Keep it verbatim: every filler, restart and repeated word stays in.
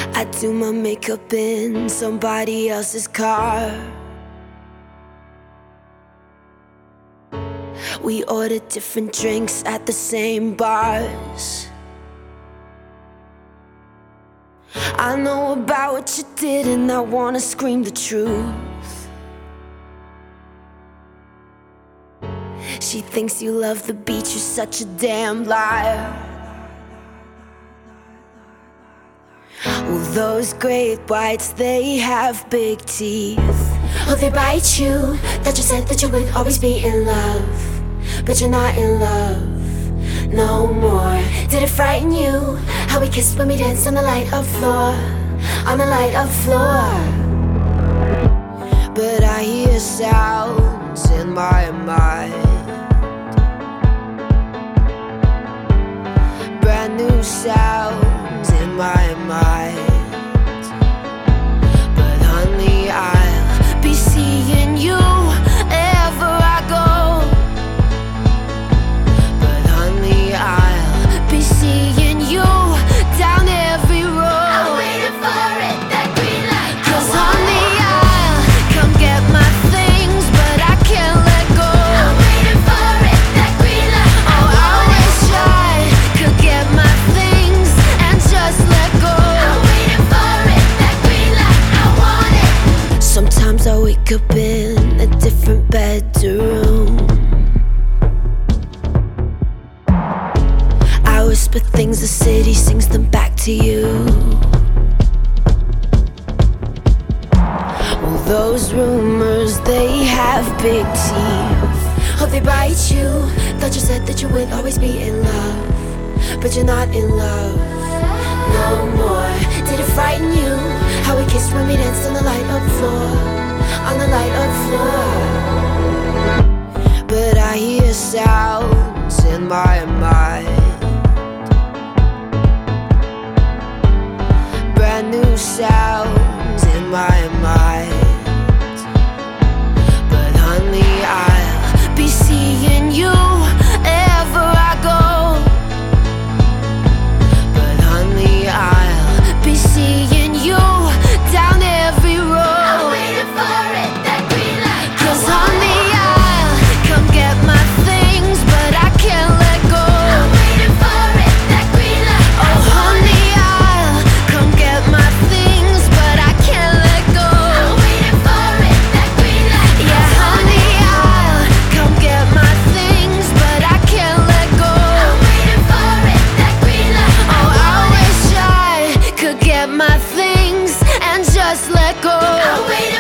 I do my makeup in somebody else's car. We order different drinks at the same bars. I know about what you did and I wanna scream the truth. She thinks you love the beach, you're such a damn liar. Well, those great whites, they have big teeth. Oh, they bite you. That you said that you would always be in love, but you're not in love no more. Did it frighten you how we kissed when we danced on the light of floor, on the light of floor? But I hear sounds in my mind, brand new sounds in my mind. But honey, I'll be seeing you wherever I go. But honey, I'll be seeing you down every road. I'm waiting for it, that green light. 'Cause honey, I'll come get my things, but I can't let go. I'm waiting for it, that green light. Oh, I wish I could get my things and just let go. I'm waiting for it, that green light. I want it. Sometimes I wake up in a different bedroom. I whisper things, the city sings them back to you. Well, those rumors, they have big teeth. Oh, they bite you. Thought you said that you would always be in love, but you're not in love no more. Did it frighten you how we kissed when we danced on the light of floor, on the light of floor? But I hear sounds in my mind, brand new sounds in my mind. But honey, I'll be seeing you wherever I go. But honey, I'll be seeing you down every road. I'm waiting for it, that green light. 'Cause honey, I'll come get my things, but I can't let go. I'm waiting for it, that green light. Oh honey, I'll come get my things, but I can't let go. I'm waiting for it, that green light. Yeah, honey, I'll come get my things, but I can't let go. I'm waiting for it, that green light. Oh, I wish I could get my things and just let go. I'm waiting